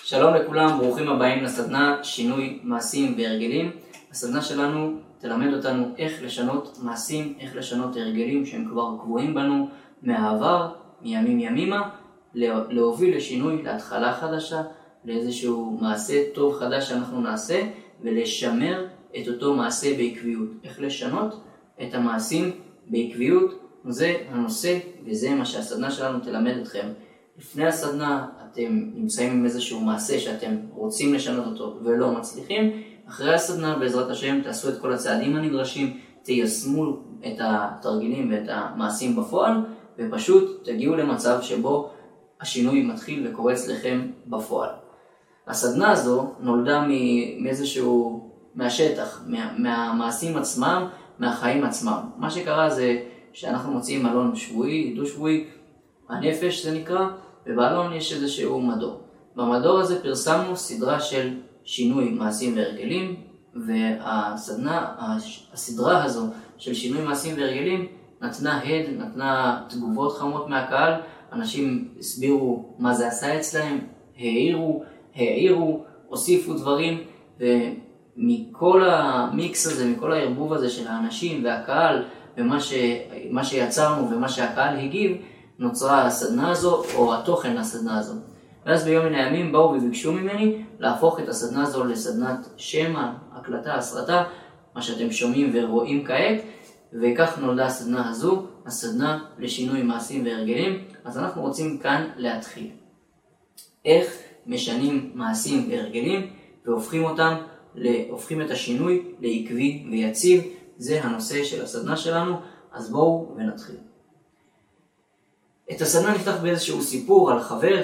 שלום לכולם, ברוכים הבאים לסדנה שינוי מעשים והרגלים. הסדנה שלנו תלמד אותנו איך לשנות מעשים, איך לשנות הרגלים שהם כבר קבועים בנו מהעבר, מימים ימימה, להוביל לשינוי, להתחלה חדשה, לאיזשהו מעשה טוב חדש שאנחנו נעשה, ולשמר את אותו מעשה בעקביות. איך לשנות את המעשים בעקביות, זה הנושא וזה מה שהסדנה שלנו תלמד אתכם. לפני הסדנה אתם נמצאים עם איזשהו מעשה שאתם רוצים לשנות אותו ולא מצליחים. אחרי הסדנה בעזרת השם תעשו את כל הצעדים הנדרשים, תיישמו את התרגילים ואת המעשים בפועל, ופשוט תגיעו למצב שבו השינוי מתחיל וקורה אצלכם בפועל. הסדנה הזו נולדה מאיזשהו מהשטח, מהמעשים עצמם, מהחיים עצמם. מה שקרה זה שאנחנו מוצאים אלון שבועי, דו שבועי, הנפש זה נקרא, ובאלון יש איזשהו מדור. במדור הזה פרסמנו סדרה של שינוי מעשים והרגלים, והסדרה הזו של שינוי מעשים והרגלים נתנה הד, נתנה תגובות חמות מהקהל, אנשים הסבירו מה זה עשה אצלהם, העירו, הוסיפו דברים, ומכל המיקס הזה, מכל הערבוב הזה של האנשים והקהל, ומה שיצרנו ומה שהקהל הגיב, נוצרה הסדנה הזו, או התוכן לסדנה הזו. ואז ביום מן הימים באו וביקשו ממני להפוך את הסדנה הזו לסדנת שמע, הקלטה, הסרטה, מה שאתם שומעים ורואים כעת, וכך נולדה הסדנה הזו, הסדנה לשינוי מעשים והרגלים. אז אנחנו רוצים כאן להתחיל. איך משנים מעשים והרגלים והופכים את השינוי לעקבי ויציב. זה הנושא של הסדנה שלנו, אז בואו ונתחיל. את הסדנה נפתח באיזשהו סיפור על חבר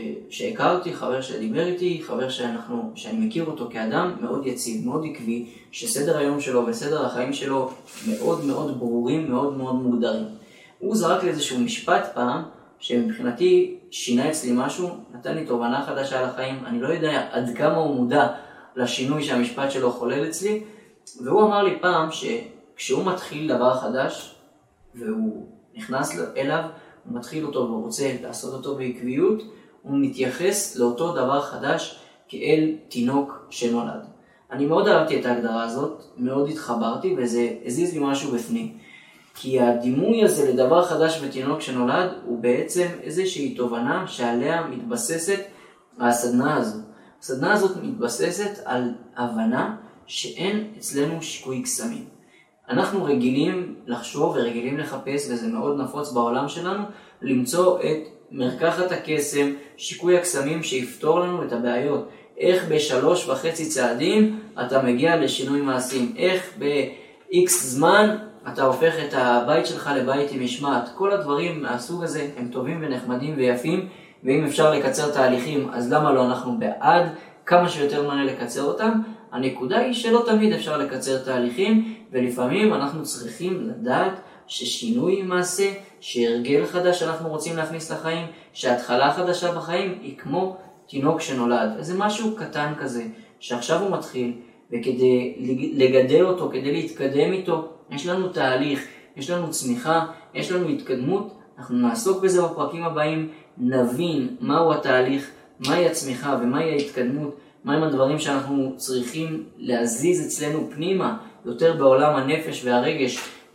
שהכרתי, חבר שדיבר איתי, חבר שאני מכיר אותו כאדם מאוד יציב, מאוד עקבי, שסדר היום שלו וסדר החיים שלו מאוד מאוד ברורים, מאוד מאוד מוגדרים. הוא זרק לאיזשהו משפט פעם, שמבחינתי שינה אצלי משהו, נתן לי תובנה חדשה על החיים, אני לא יודע עד כמה הוא מודע לשינוי שהמשפט שלו חולל אצלי, והוא אמר לי פעם שכשהוא מתחיל דבר חדש, והוא נכנס אליו, הוא מתחיל אותו והוא רוצה לעשות אותו בעקביות, הוא מתייחס לאותו דבר חדש כאל תינוק שנולד. אני מאוד אהבתי את ההגדרה הזאת, מאוד התחברתי, וזה הזיז לי משהו בפנים. כי הדימוי הזה לדבר חדש ותינוק שנולד, הוא בעצם איזושהי תובנה שעליה מתבססת הסדנה הזו. הסדנה הזאת מתבססת על הבנה שאין אצלנו שיקוי קסמים. אנחנו רגילים לחשוב ורגילים לחפש, וזה מאוד נפוץ בעולם שלנו, למצוא את מרקחת הקסם, שיקוי הקסמים שיפתור לנו את הבעיות. איך ב3.5 צעדים אתה מגיע לשינוי מעשים, איך ב-X זמן אתה הופך את הבית שלך לבית עם משמעת. כל הדברים מהסוג הזה הם טובים ונחמדים ויפים, ואם אפשר לקצר תהליכים, אז למה לא? אנחנו בעד כמה שיותר מהר לקצר אותם. הנקודה היא שלא תמיד אפשר לקצר תהליכים, ולפעמים אנחנו צריכים לדעת ששינוי מעשה, שהרגל חדש שאנחנו רוצים להכניס לחיים, שההתחלה חדשה בחיים היא כמו תינוק שנולד. זה משהו קטן כזה, שעכשיו הוא מתחיל, וכדי לגדל אותו, כדי להתקדם איתו, יש לנו תהליך, יש לנו צמיחה, יש לנו התקדמות. אנחנו נעסוק בזה בפרקים הבאים, נבין מהו התהליך, מהי הצמיחה ומהי ההתקדמות, מהם הדברים שאנחנו צריכים להזיז אצלנו פנימה, יותר בעולם הנפש והרגש,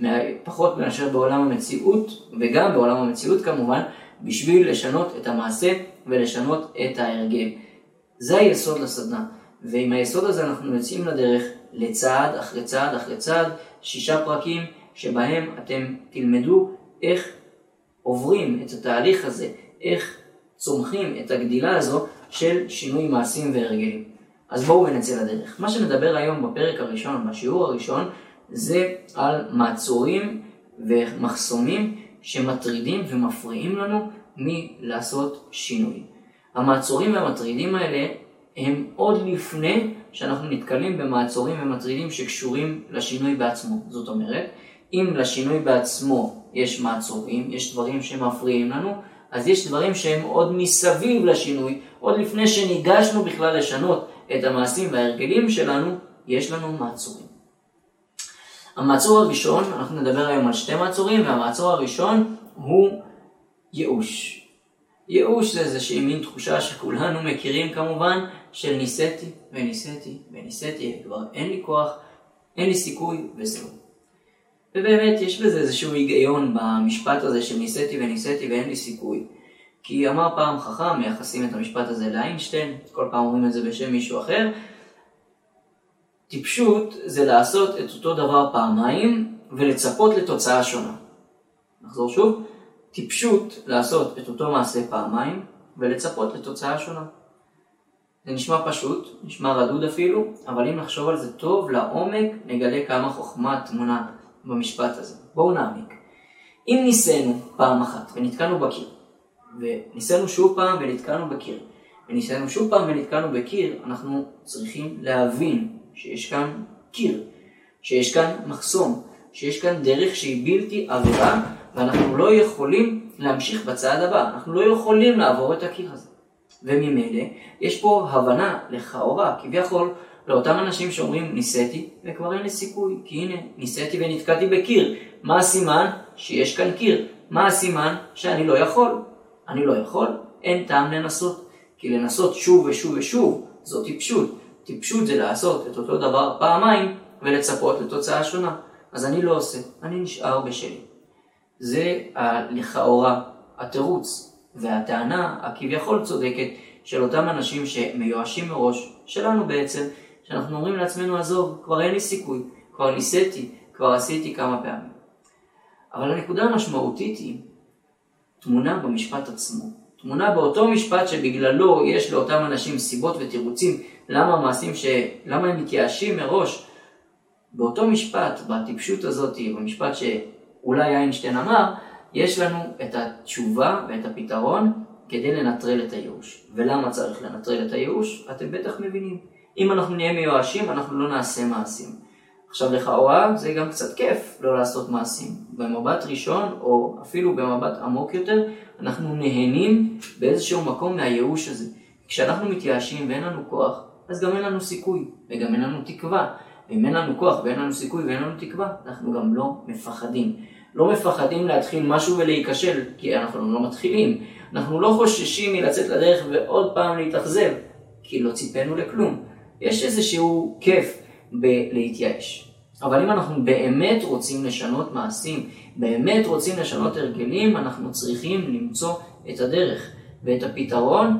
פחות מאשר בעולם המציאות, וגם בעולם המציאות כמובן, בשביל לשנות את המעשה ולשנות את ההרגל. זה היסוד לסדנה, ועם היסוד הזה אנחנו יוצאים לדרך לצעד אחרי צעד אחרי צעד, 6 פרקים שבהם אתם תלמדו איך עוברים את התהליך הזה, איך צומחים את הגדילה הזו של שינוי מעשים והרגלים. אז בואו נצא לדרך. מה שנדבר היום בפרק הראשון, בשיעור הראשון, זה על מעצורים ומחסומים שמטרידים ומפריעים לנו מלעשות שינוי. המעצורים והמטרידים האלה הם עוד לפני שאנחנו נתקלים במעצורים ומטרידים שקשורים לשינוי בעצמו. זאת אומרת, אם לשינוי בעצמו יש מעצורים, יש דברים שמפריעים לנו, אז יש דברים שהם עוד מסביב לשינוי, עוד לפני שניגשנו בכלל לשנות את המעשים וההרגלים שלנו, יש לנו מעצורים. המעצור הראשון, אנחנו נדבר היום על 2 מעצורים, והמעצור הראשון הוא ייאוש. ייאוש זה איזושהי מין תחושה שכולנו מכירים כמובן, של ניסיתי וניסיתי וניסיתי, כבר אין לי כוח, אין לי סיכוי וזהו. ובאמת יש בזה איזשהו היגיון במשפט הזה של ניסיתי וניסיתי ואין לי סיכוי. כי אמר פעם חכם, מייחסים את המשפט הזה לאיינשטיין, כל פעם אומרים את זה בשם מישהו אחר, טיפשות זה לעשות את אותו דבר פעמיים ולצפות לתוצאה שונה. נחזור שוב, טיפשות לעשות את אותו מעשה פעמיים ולצפות לתוצאה שונה. זה נשמע פשוט, נשמע רדוד אפילו, אבל אם נחשוב על זה טוב, לעומק נגלה כמה חוכמה תמונה במשפט הזה. בואו נעמיק. אם ניסינו פעם אחת ונתקענו בקיר, וניסינו שוב פעם ונתקענו בקיר, וניסינו שוב פעם ונתקענו בקיר, אנחנו צריכים להבין שיש כאן קיר, שיש כאן מחסום, שיש כאן דרך שהיא בלתי עבירה, ואנחנו לא יכולים להמשיך בצעד הבא, אנחנו לא יכולים לעבור את הקיר הזה. וממילא יש פה הבנה לכאורה, כביכול לאותם אנשים שאומרים ניסיתי וכבר אין לי סיכוי, כי הנה ניסיתי ונתקעתי בקיר. מה הסימן? שיש כאן קיר. מה הסימן? שאני לא יכול. אני לא יכול, אין טעם לנסות. כי לנסות שוב ושוב ושוב זו טיפשות. טיפשות זה לעשות את אותו דבר פעמיים ולצפות לתוצאה שונה. אז אני לא עושה, אני נשאר בשלי. זה לכאורה התירוץ והטענה הכביכול צודקת של אותם אנשים שמיואשים מראש, שלנו בעצם, שאנחנו אומרים לעצמנו עזוב, כבר אין לי סיכוי, כבר ניסיתי, כבר עשיתי כמה פעמים. אבל הנקודה המשמעותית היא תמונה במשפט עצמו. תמונה באותו משפט שבגללו יש לאותם אנשים סיבות ותירוצים למה הם מתייאשים מראש. באותו משפט, בטיפשות הזאת, במשפט שאולי איינשטיין אמר, יש לנו את התשובה ואת הפתרון כדי לנטרל את הייאוש. ולמה צריך לנטרל את הייאוש? אתם בטח מבינים. אם אנחנו נהיה מיואשים, אנחנו לא נעשה מעשים. עכשיו לכאורה זה גם קצת כיף לא לעשות מעשים. במבט ראשון או אפילו במבט עמוק יותר, אנחנו נהנים באיזשהו מקום מהייאוש הזה. כשאנחנו מתייאשים ואין לנו כוח, אז גם אין לנו סיכוי וגם אין לנו תקווה. ואם אין לנו כוח ואין לנו סיכוי ואין לנו תקווה, אנחנו גם לא מפחדים. לא מפחדים להתחיל משהו ולהיכשל, כי אנחנו לא מתחילים. אנחנו לא חוששים מלצאת לדרך ועוד פעם להתאכזב, כי לא ציפינו לכלום. יש איזשהו כיף בלהתייאש. אבל אם אנחנו באמת רוצים לשנות מעשים, באמת רוצים לשנות הרגלים, אנחנו צריכים למצוא את הדרך ואת הפתרון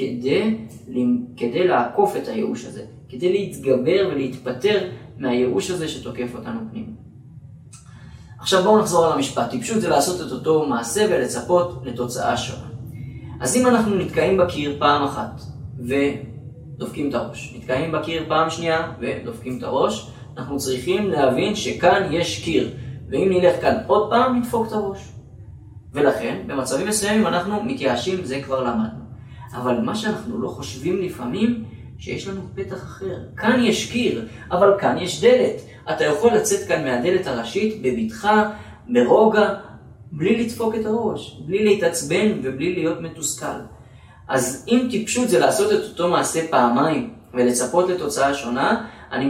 כדי לעקוף את הייאוש הזה, כדי להתגבר ולהתפטר מהייאוש הזה שתוקף אותנו פנימה. עכשיו בואו נחזור על המשפט. טיפשות זה לעשות את אותו מעשה ולצפות לתוצאה שונה. אז אם אנחנו נתקעים בקיר פעם אחת ודופקים את הראש, נתקעים בקיר פעם שנייה ודופקים את הראש, אנחנו צריכים להבין שכאן יש קיר, ואם נלך כאן עוד פעם נדפוק את הראש. ולכן במצבים מסוימים אנחנו מתייאשים, זה כבר למדנו. אבל מה שאנחנו לא חושבים לפעמים, שיש לנו פתח אחר. כאן יש קיר, אבל כאן יש דלת. אתה יכול לצאת כאן מהדלת הראשית בבטחה, ברוגע, בלי לדפוק את הראש, בלי להתעצבן ובלי להיות מתוסכל. אז אם טיפשות זה לעשות את אותו מעשה פעמיים ולצפות לתוצאה שונה, אני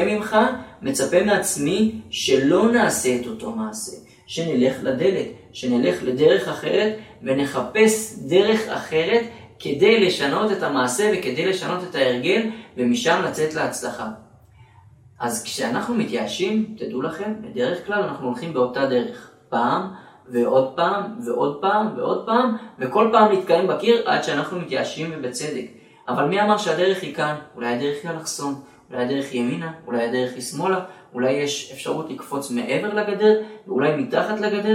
מצפה מעצמי שלא נעשה את אותו מעשה, שנלך לדלת, שנלך לדרך אחרת ונחפש דרך אחרת כדי לשנות את המעשה וכדי לשנות את ההרגל ומשם לצאת להצלחה. אז כשאנחנו מתייאשים, תדעו לכם, בדרך כלל אנחנו הולכים באותה דרך, פעם ועוד פעם ועוד פעם ועוד פעם, וכל פעם נתקעים בקיר עד שאנחנו מתייאשים ובצדק. אבל מי אמר שהדרך היא כאן? אולי הדרך היא אלכסון, אולי הדרך היא ימינה, אולי הדרך היא שמאלה, אולי יש אפשרות לקפוץ מעבר לגדר, ואולי מתחת לגדר.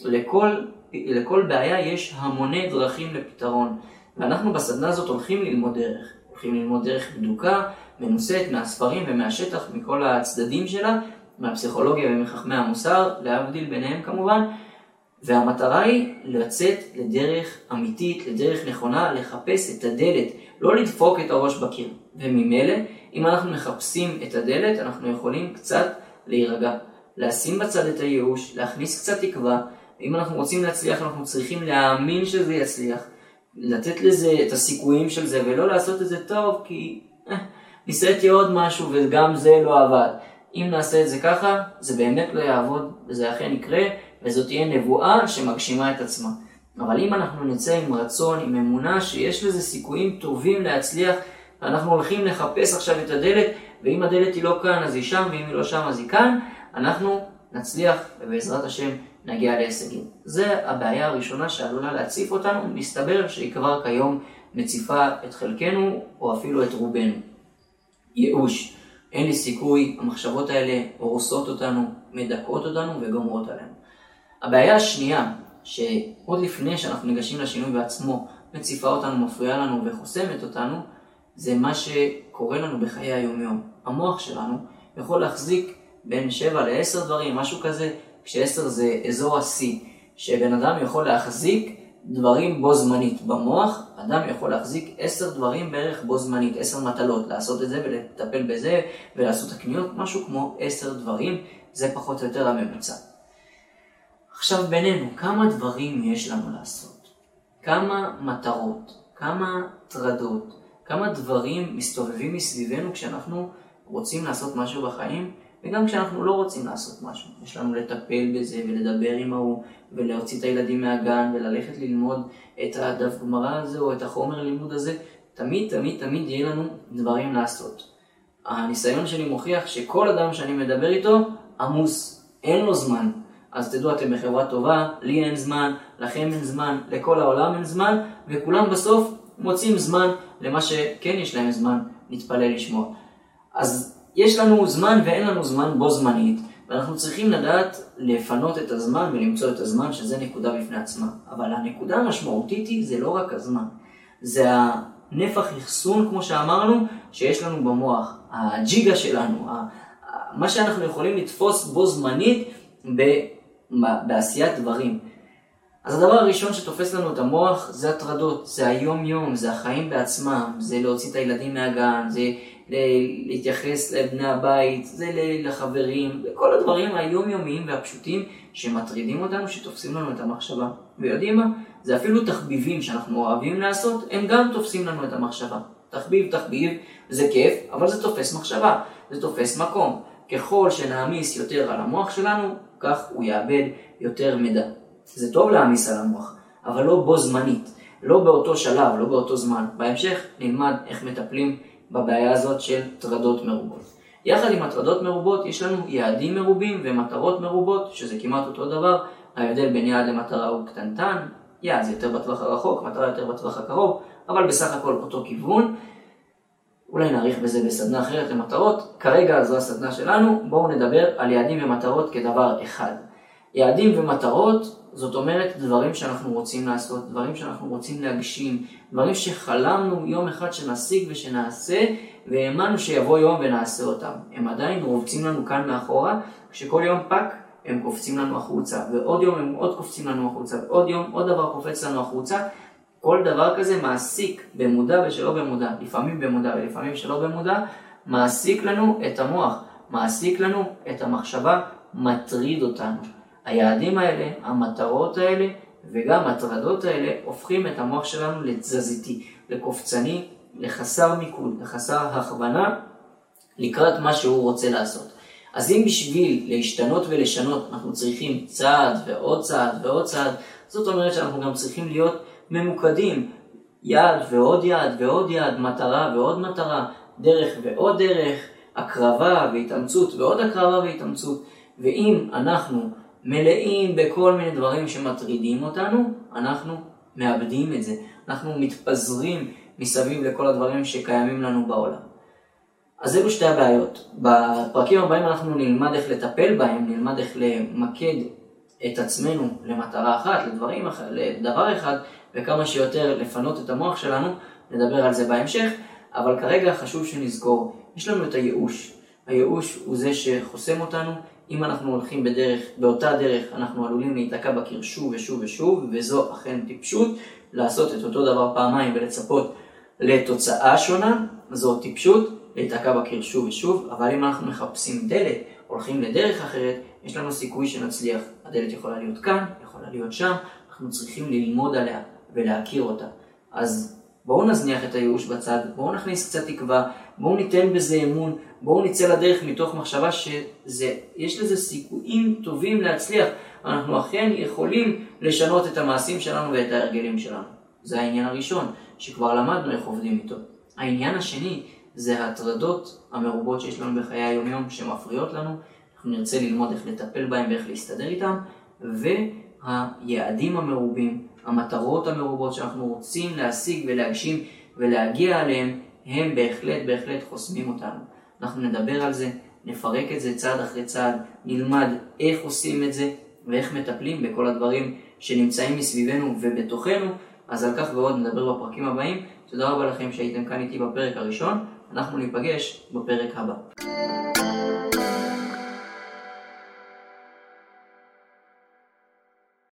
לכל בעיה יש המוני דרכים לפתרון. ואנחנו בסדנה הזאת הולכים ללמוד דרך בדוקה, מנוסית מהספרים ומהשטח, מכל הצדדים שלה, מהפסיכולוגיה ומחכמי המוסר, להבדיל ביניהם כמובן. והמטרה היא לצאת לדרך אמיתית, לדרך נכונה, לחפש את הדלת, לא לדפוק את הראש בקיר. וממילא, אם אנחנו מחפשים את הדלת, אנחנו יכולים קצת להירגע, לשים בצד את הייאוש, להכניס קצת תקווה. אם אנחנו רוצים להצליח, אנחנו צריכים להאמין שזה יצליח, לתת לזה את הסיכויים של זה, ולא לעשות את זה טוב, כי ניסיתי עוד משהו וגם זה לא עבד. אם נעשה את זה ככה, זה באמת לא יעבוד, וזה אכן יקרה, וזאת תהיה נבואה שמגשימה את עצמה. אבל אם אנחנו נצא עם רצון, עם אמונה שיש לזה סיכויים טובים להצליח, ואנחנו הולכים לחפש עכשיו את הדלת, ואם הדלת היא לא כאן אז היא שם, ואם היא לא שם אז היא כאן, אנחנו נצליח ובעזרת השם נגיע להישגים. זה הבעיה הראשונה שעלולה להציף אותנו, מסתבר שהיא כבר כיום מציפה את חלקנו או אפילו את רובנו. ייאוש. אין לי סיכוי, המחשבות האלה הורסות אותנו, מדכאות אותנו וגומרות עלינו. הבעיה השנייה, שעוד לפני שאנחנו ניגשים לשינוי בעצמו, מציפה אותנו, מפריעה לנו וחוסמת אותנו, זה מה שקורה לנו בחיי היום-יום. המוח שלנו יכול להחזיק בין 7 ל-10 דברים, משהו כזה, כש10 זה אזור ה-C, שבן אדם יכול להחזיק דברים בו זמנית. במוח, אדם יכול להחזיק 10 דברים בערך בו זמנית, 10 מטלות, לעשות את זה ולטפל בזה ולעשות הקניות, משהו כמו 10 דברים, זה פחות או יותר הממוצע. עכשיו בינינו, כמה דברים יש לנו לעשות? כמה מטרות, כמה טרדות, כמה דברים מסתובבים מסביבנו כשאנחנו רוצים לעשות משהו בחיים, וגם כשאנחנו לא רוצים לעשות משהו. יש לנו לטפל בזה ולדבר עם ההוא, ולהוציא את הילדים מהגן, וללכת ללמוד את הדף גמרא הזה, או את החומר לימוד הזה. תמיד יהיה לנו דברים לעשות. הניסיון שלי מוכיח שכל אדם שאני מדבר איתו, עמוס, אין לו זמן. אז תדעו, אתם בחברה טובה, לי אין זמן, לכם אין זמן, לכל העולם אין זמן, וכולם בסוף מוצאים זמן למה שכן יש להם זמן, נתפלל לשמוע. אז יש לנו זמן ואין לנו זמן בו זמנית, ואנחנו צריכים לדעת לפנות את הזמן ולמצוא את הזמן, שזה נקודה בפני עצמה. אבל הנקודה המשמעותית היא, זה לא רק הזמן, זה הנפח אחסון, כמו שאמרנו, שיש לנו במוח, הג'יגה שלנו, מה שאנחנו יכולים לתפוס בו זמנית בעשיית דברים. אז הדבר הראשון שתופס לנו את המוח זה הטרדות, זה היום-יום, זה החיים בעצמם, זה להוציא את הילדים מהגן, זה להתייחס לבני הבית, זה לחברים, כל הדברים היום-יומיים והפשוטים שמטרידים אותנו, שתופסים לנו את המחשבה. ויודעים מה? זה אפילו תחביבים שאנחנו אוהבים לעשות, הם גם תופסים לנו את המחשבה. תחביב, זה כיף, אבל זה תופס מחשבה, זה תופס מקום. ככל שנעמיס יותר על המוח שלנו, כך הוא יאבד יותר מידע. זה טוב להעמיס על המוח, אבל לא בו זמנית, לא באותו שלב, לא באותו זמן. בהמשך נלמד איך מטפלים בבעיה הזאת של טרדות מרובות. יחד עם הטרדות מרובות יש לנו יעדים מרובים ומטרות מרובות, שזה כמעט אותו דבר. ההבדל בין יעד למטרה הוא קטנטן, יעד זה יותר בטווח הרחוק, מטרה יותר בטווח הקרוב, אבל בסך הכל אותו כיוון. אולי נעריך בזה בסדנה אחרת למטרות. כרגע זו הסדנה שלנו, בואו נדבר על יעדים ומטרות כדבר אחד. יעדים ומטרות, זאת אומרת דברים שאנחנו רוצים לעשות, דברים שאנחנו רוצים להגשים, דברים שחלמנו יום אחד שנשיג ושנעשה, והאמנו שיבוא יום ונעשה אותם. הם עדיין רובצים לנו כאן מאחורה, כשכל יום פק הם קופצים לנו החוצה, ועוד יום הם עוד קופצים לנו החוצה, ועוד יום עוד דבר קופץ לנו החוצה. כל דבר כזה מעסיק במודע ושלא במודע, לפעמים במודע ולפעמים שלא במודע, מעסיק לנו את המוח, מעסיק לנו את המחשבה, מטריד אותנו. היעדים האלה, המטרות האלה וגם הטרדות האלה הופכים את המוח שלנו לתזזיתי, לקופצני, לחסר מיקוד, לחסר הכוונה לקראת מה שהוא רוצה לעשות. אז אם בשביל להשתנות ולשנות אנחנו צריכים צעד ועוד צעד ועוד צעד, זאת אומרת שאנחנו גם צריכים להיות ממוקדים, יעד ועוד יעד ועוד יעד, מטרה ועוד מטרה, דרך ועוד דרך, הקרבה והתאמצות ועוד הקרבה והתאמצות. ואם אנחנו מלאים בכל מיני דברים שמטרידים אותנו, אנחנו מאבדים את זה. אנחנו מתפזרים מסביב לכל הדברים שקיימים לנו בעולם. אז אלו שתי הבעיות. בפרקים הבאים אנחנו נלמד איך לטפל בהם, נלמד איך למקד את עצמנו למטרה אחת, לדבר אחד, וכמה שיותר לפנות את המוח שלנו, נדבר על זה בהמשך. אבל כרגע חשוב שנזכור, יש לנו את הייאוש. הייאוש הוא זה שחוסם אותנו. אם אנחנו הולכים באותה דרך, אנחנו עלולים להיתקע בקיר שוב ושוב ושוב, וזו אכן טיפשות. לעשות את אותו דבר פעמיים ולצפות לתוצאה שונה, זו טיפשות, להיתקע בקיר שוב ושוב. אבל אם אנחנו מחפשים דלת, הולכים לדרך אחרת, יש לנו סיכוי שנצליח. הדלת יכולה להיות כאן, יכולה להיות שם, אנחנו צריכים ללמוד עליה ולהכיר אותה. אז בואו נזניח את הייאוש בצד, בואו נכניס קצת תקווה, בואו ניתן בזה אמון, בואו נצא לדרך מתוך מחשבה שיש לזה סיכויים טובים להצליח. אנחנו אכן יכולים לשנות את המעשים שלנו ואת ההרגלים שלנו. זה העניין הראשון, שכבר למדנו איך עובדים איתו. העניין השני זה ההטרדות המרובות שיש לנו בחיי היומיום שמפריעות לנו. אנחנו נרצה ללמוד איך לטפל בהם ואיך להסתדר איתם, והיעדים המרובים, המטרות המרובות שאנחנו רוצים להשיג ולהגשים ולהגיע עליהם, הם בהחלט חוסמים אותנו. אנחנו נדבר על זה, נפרק את זה צעד אחרי צעד, נלמד איך עושים את זה ואיך מטפלים בכל הדברים שנמצאים מסביבנו ובתוכנו. אז על כך ועוד נדבר בפרקים הבאים. תודה רבה לכם שהייתם כאן איתי בפרק הראשון. אנחנו ניפגש בפרק הבא.